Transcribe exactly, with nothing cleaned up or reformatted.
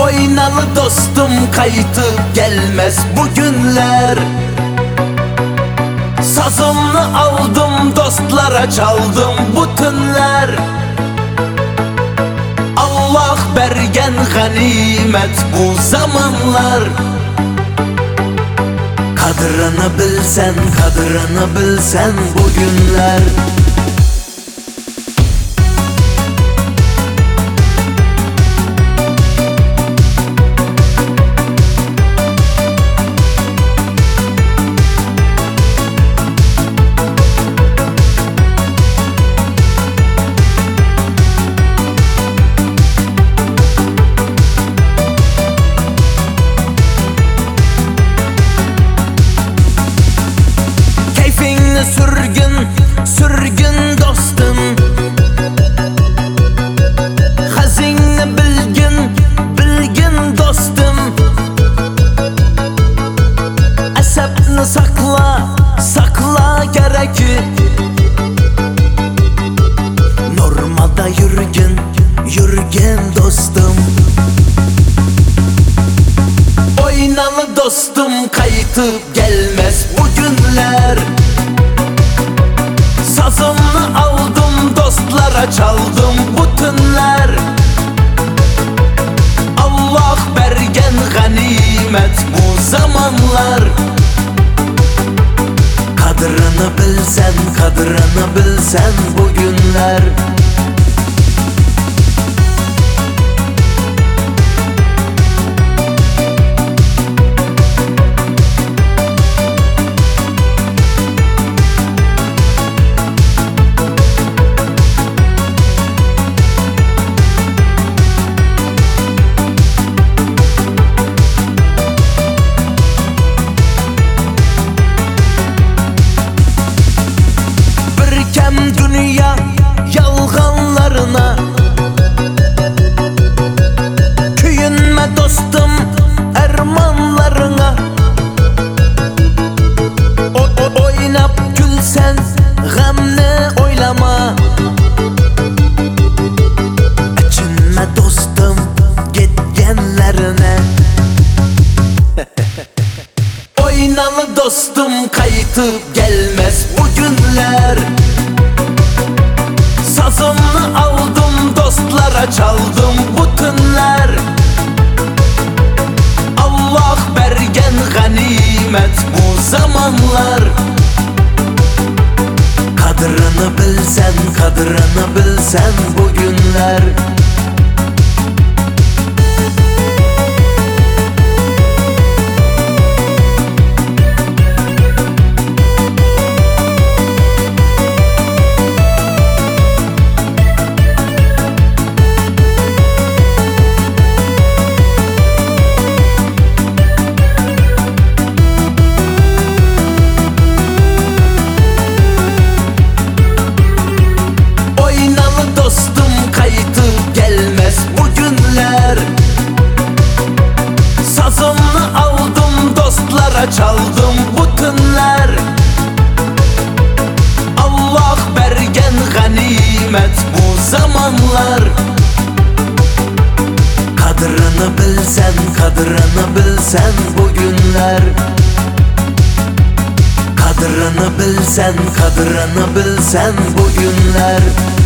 Oynalı dostum, kayıtıp gelmez bu günler. Sazımı aldım, dostlara çaldım bu tünler. Allah bergen ganimet bu zamanlar. Kadrını bilsen, kadrını bilsen bu günler. Sürgün, sürgün dostum, hazine bilgin, bilgin dostum. Asabını sakla, sakla gereki. Normalda yürgün, yürgün dostum. Oynalı dostum, kayıtıp gelmez bu günler. Sazımı aldım, dostlara çaldım bu tünler. Allah bergen ganimet bu zamanlar. Kadrını bilsen, kadrını bilsen bu günler. Dünya yalganlarına köyünme dostum, ermanlarına. o, o, Oynap gülsen, gamni oylama. Açınma dostum, gitgenlerine. Oynalı dostum, kayıtıp gelmez bu günler. Sazımı aldım, dostlara çaldım bu tünler. Allah bergen ganimet bu zamanlar. Kadrını bilsen, kadrını bilsen bu günler. Sazımı aldım, dostlara çaldım bu tünler. Allah bergen ganimet bu zamanlar. Kadrını bilsen, kadrını bilsen bu günler. Kadrını bilsen, kadrını bilsen bu günler.